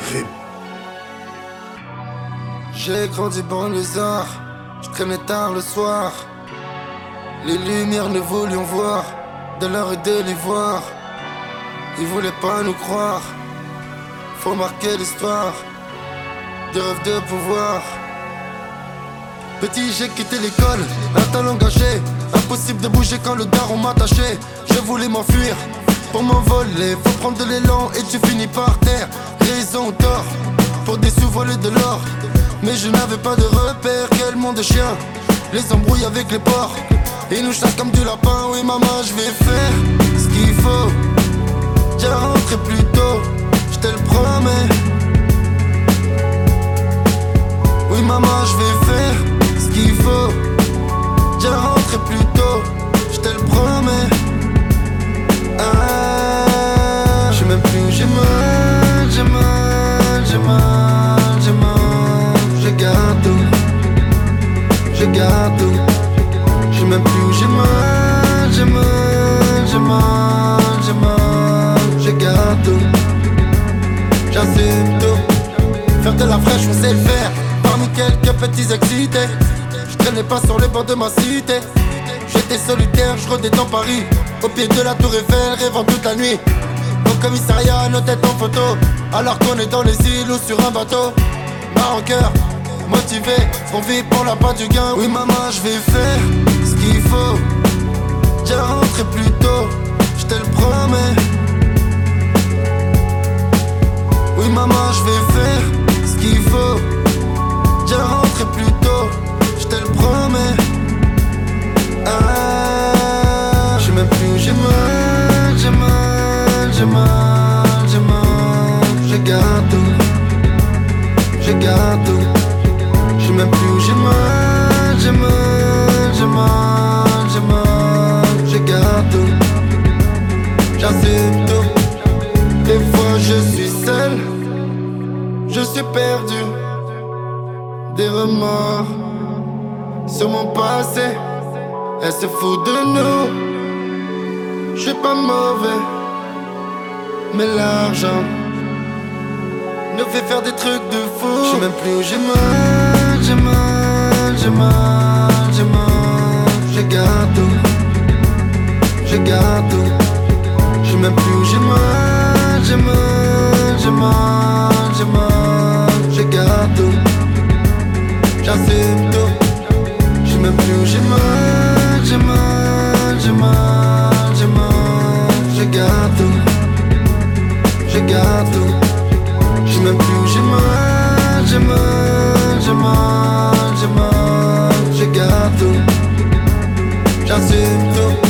Rip. J'ai grandi banlieusard, je traînais tard le soir. Les lumières ne voulions voir, de l'or et de l'ivoire. Ils voulaient pas nous croire, faut marquer l'histoire. Des rêves de pouvoir. Petit, j'ai quitté l'école, un talent gâché. Impossible de bouger quand le daron m'attachait. Je voulais m'enfuir, pour m'envoler faut prendre de l'élan et tu finis par terre. Raison ou tort, pour des sous voler de l'or. Mais je n'avais pas de repère, quel monde de chien. Les embrouilles avec les porcs, ils nous chassent comme du lapin. Oui maman, je vais faire ce qu'il faut. J'ai rentré plus tôt, je te le promets. Oui maman, je vais faire ce qu'il faut. J'ai rentré plus tôt, je te le promets. Ah, je sais même plus où j'ai mal, j'ai mal, j'ai mal, j'ai mal. Je garde tout, je garde tout. Je sais même plus où j'ai mal, j'ai mal, j'ai mal, j'ai mal. Je garde tout, j'assume tout. Faire de la fraîche, on sait le faire. Parmi quelques petits excités, je traînais pas sur les bords de ma cité. J'étais solitaire, je rôdais dans Paris, au pied de la tour Eiffel, rêvant toute la nuit. Au commissariat, nos têtes en photo, alors qu'on est dans les îles ou sur un bateau. Main en cœur, motivé, on vit pour la part du gain. Oui maman, je vais faire ce qu'il faut. J'ai rentré plus tôt, je te le promets. Oui maman, je vais faire ce qu'il faut. J'ai rentré plus tôt, je te le promets. Ah, je sais même plus où j'ai mal, j'ai mal, j'ai mal, j'ai mal. Je garde tout, je garde tout. Je sais même plus où j'ai mal, j'ai mal, j'ai mal, j'ai mal. Je garde tout, j'assume tout. Des fois je suis seul, je suis perdu. Des remords sur mon passé, elle se fout de nous. Je suis pas mauvais, mais l'argent nous fait faire des trucs de fou. Je sais même plus où j'ai mal, j'ai mal, j'ai mal, j'ai mal. Je garde tout, je garde tout. Je sais même plus où j'ai mal, j'ai mal, j'ai mal, j'ai mal. Je garde tout, j'assume tout. Je sais même plus où j'ai mal, j'ai mal, j'ai mal, j'ai mal. Je garde tout, je garde tout. Je sais même plus où j'ai mal, j'ai mal, j'ai mal, j'ai mal. Je garde tout, j'assume tout.